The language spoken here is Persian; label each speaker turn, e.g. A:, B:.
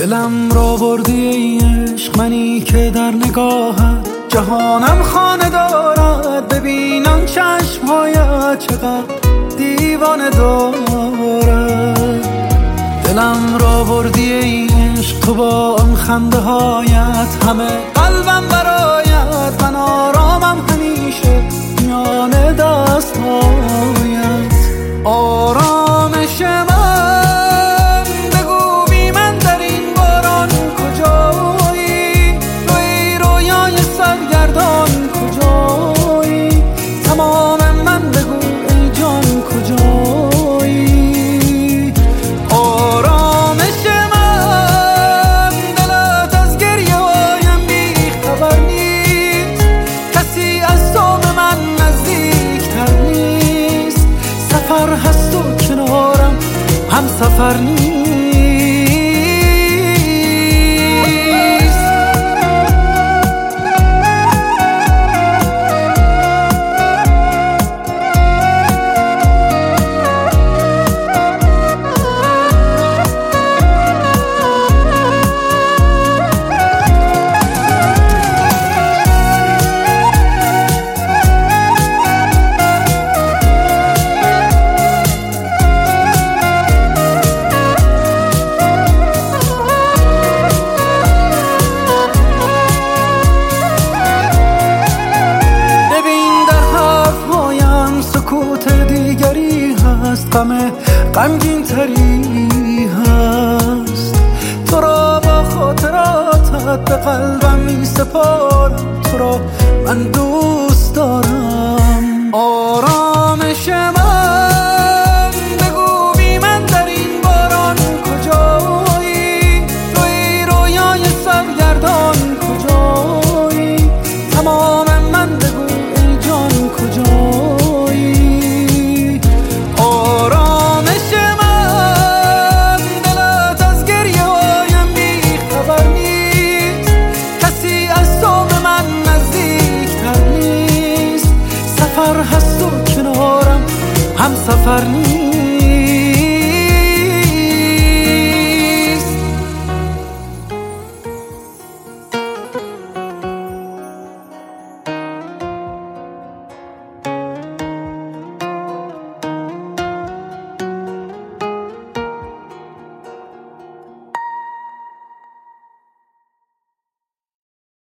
A: دلم را بردی ای عشق، منی که در نگاهت جهانم خانه دارد. ببینم چشمهایت چقدر دیوانه دارد. دلم را بردی ای عشق، تو با آن خنده هایت همه قلبم برایت. من آرامم همیشه میان دست هایت. آرامش من بگو بی من در این باران کجایی؟ توی رویای سرگردان کجایی؟ تمام من بگو ای جان کجایی؟ آرامش من دلت از گریه هایم بی خبر نیست. کسی از تو به من نزدیکتر نیست. سفر هست و کنارم هم سفر نیست. سکوت دیگری هست، غمگین تری هست. تو را با خاطراتت به قلبم می سپارم. تو را من دوست دارم. آرامش من بگو بی من در این باران کجایی؟ توی رویای سرگردان کجایی؟ تمام من بگو ای جان کجایی؟ آرامش من دلت از گریه هایم بی خبر نیست. کسی از تو به من نزدیکتر نیست. سفر هست و کنارم هم سفر نیست.